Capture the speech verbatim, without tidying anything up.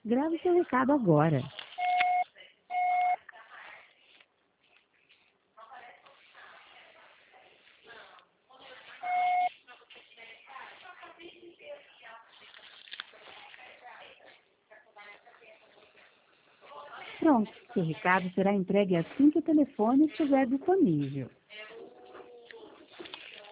Grave seu recado agora. Pronto, seu recado será entregue assim que o telefone estiver disponível.